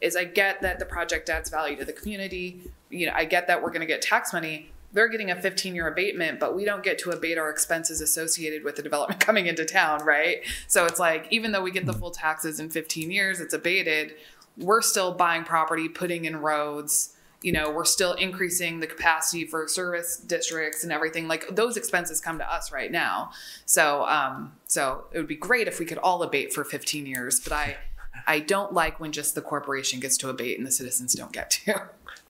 is I get that the project adds value to the community. I get that we're going to get tax money. They're getting a 15-year abatement, but we don't get to abate our expenses associated with the development coming into town, right? So it's like, even though we get the full taxes in 15 years, it's abated, we're still buying property, putting in roads, we're still increasing the capacity for service districts and everything. Like, those expenses come to us right now. So it would be great if we could all abate for 15 years, but I don't like when just the corporation gets to abate and the citizens don't get to.